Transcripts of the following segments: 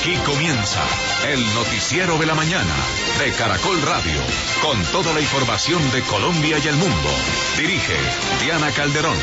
Aquí comienza el noticiero de la mañana de Caracol Radio, con toda la información de Colombia y el mundo. Dirige Diana Calderón.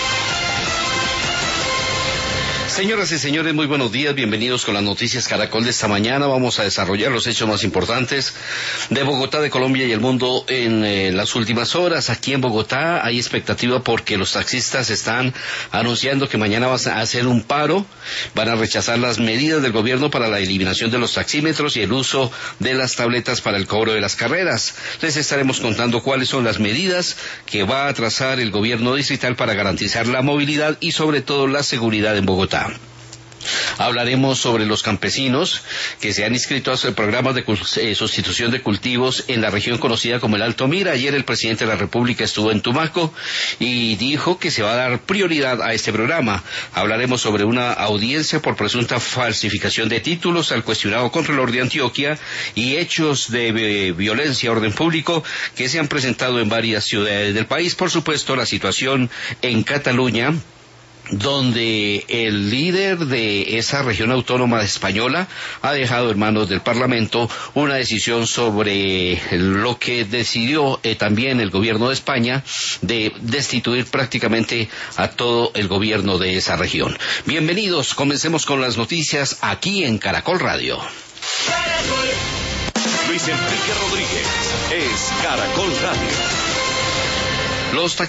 Señoras y señores, muy buenos días, bienvenidos con las noticias Caracol de esta mañana. Vamos a desarrollar los hechos más importantes de Bogotá, de Colombia y el mundo en las últimas horas. Aquí en Bogotá hay expectativa porque los taxistas están anunciando que mañana van a hacer un paro, van a rechazar las medidas del gobierno para la eliminación de los taxímetros y el uso de las tabletas para el cobro de las carreras. Les estaremos contando cuáles son las medidas que va a trazar el gobierno distrital para garantizar la movilidad y sobre todo la seguridad en Bogotá. Hablaremos sobre los campesinos que se han inscrito a hacer programas de sustitución de cultivos en la región conocida como el Alto Mira. Ayer el presidente de la República estuvo en Tumaco y dijo que se va a dar prioridad a este programa. Hablaremos sobre una audiencia por presunta falsificación de títulos al cuestionado Contralor de Antioquia y hechos de violencia a orden público que se han presentado en varias ciudades del país. Por supuesto, la situación en Cataluña, donde el líder de esa región autónoma española ha dejado en manos del Parlamento una decisión sobre lo que decidió también el gobierno de España de destituir prácticamente a todo el gobierno de esa región. Bienvenidos, comencemos con las noticias aquí en Caracol Radio. Luis Enrique Rodríguez es Caracol Radio. Los